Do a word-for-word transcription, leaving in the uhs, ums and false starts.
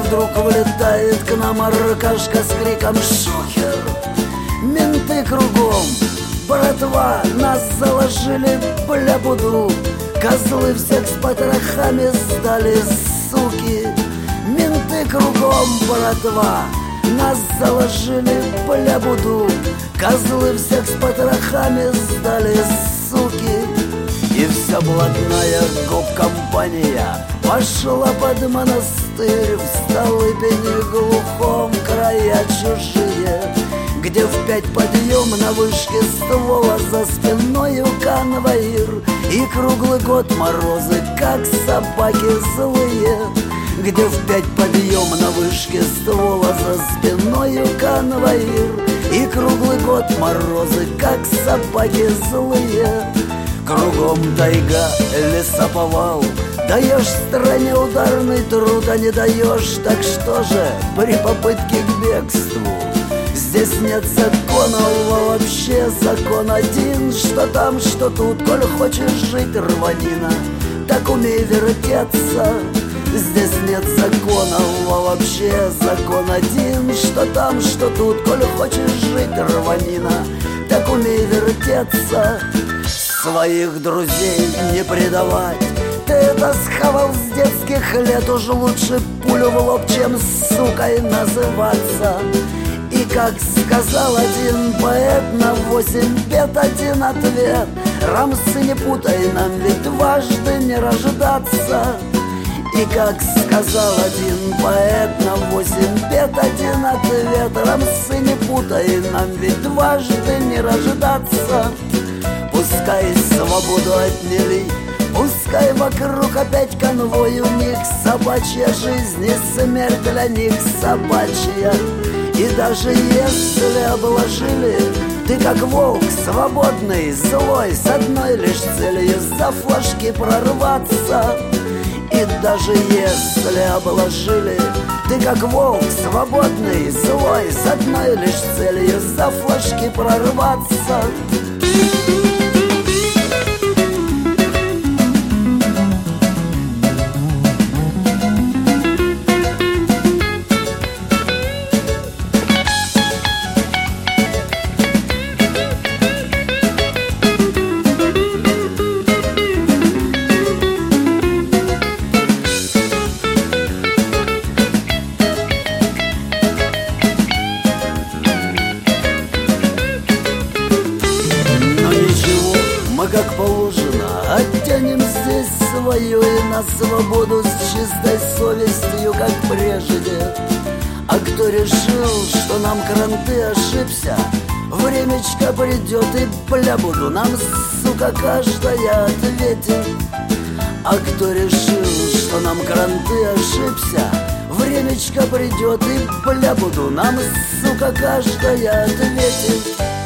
вдруг влетает к нам аркашка с криком «Шухер!». Менты кругом, братва, нас заложили, бля, буду. Козлы всех с потрохами сдали, суки. Менты кругом, братва, нас заложили, бля, буду. Козлы всех с потрохами сдали, суки. И вся блатная гоп-компания пошла под монастырь, в Столыпине глухом края чужие, где в пять подъем на вышке ствола за спиною конвоир. И круглый год морозы, как собаки злые, где в пять подъем на вышке ствола за спиною конвоир. И круглый год морозы, как собаки злые. Кругом тайга, лесоповал, даешь стране ударный труд, а не даешь, так что же при попытке к бегству? Здесь нет законов, вообще закон один, что там, что тут, коль хочешь жить, рванина, так умей вертеться. Здесь нет законов, вообще закон один, что там, что тут, коль хочешь жить, рванина, так умей вертеться. Своих друзей не предавать, ты это схавал с детских лет, уж лучше пулю в лоб, чем сукой называться. И как сказал один поэт, на восемь бед один ответ: рамсы не путай, нам ведь дважды не рождаться. И как сказал один поэт, на восемь бед один ответ: рамсы не путай, нам ведь дважды не рождаться. Пускай свободу отняли, пускай вокруг опять конвой, у них собачья жизнь и смерть для них собачья. И даже если обложили, ты как волк свободный, злой, с одной лишь целью за флажки прорваться. И даже если обложили, ты как волк свободный, злой, с одной лишь целью за флажки прорваться. Как положено, оттянем здесь свое и на свободу с чистой совестью, как прежде. А кто решил, что нам кранты, ошибся. Времечко придет и бля буду, нам, сука, каждая ответит. А кто решил, что нам кранты, ошибся. Времечко придет и бля буду, нам, сука, каждая ответит.